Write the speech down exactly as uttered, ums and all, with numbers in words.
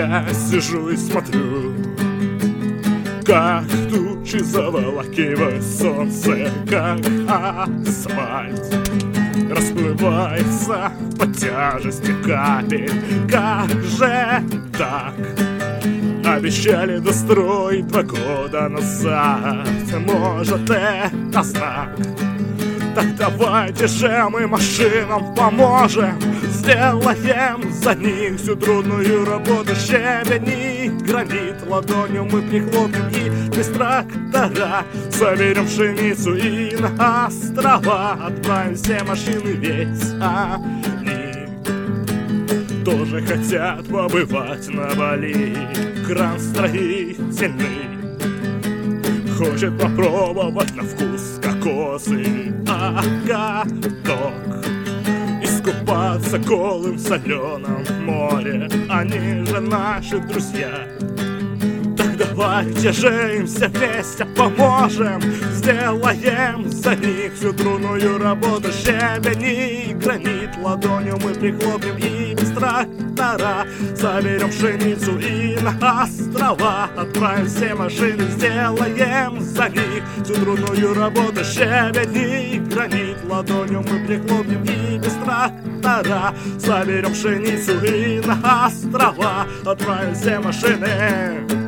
я сижу и смотрю, как тучи заволакивает солнце, как асфальт расплывается под тяжестью капель. Как же так? Обещали достроить два года назад. Может, это знак? Так давайте же мы машинам поможем, сделаем за них всю трудную работу. Щебень и гранит ладонью мы прихлопнем, и без трактора соберем пшеницу и на острова отправим все машины. Ведь они тоже хотят побывать на Бали. Кран строительный хочет попробовать на вкус кокосы, а каток искупаться голым в соленом море. Они же наши друзья. Так давайте же им все вместе поможем, сделаем за них всю трудную работу. Щебень и гранит ладонью мы прихлопнем, и без трактора соберем пшеницу и на острова отправим все машины. Сделаем за них всю трудную работу. Щебень и гранит ладонью мы прихлопнем, и без трактора соберем пшеницу и на острова отправим все машины.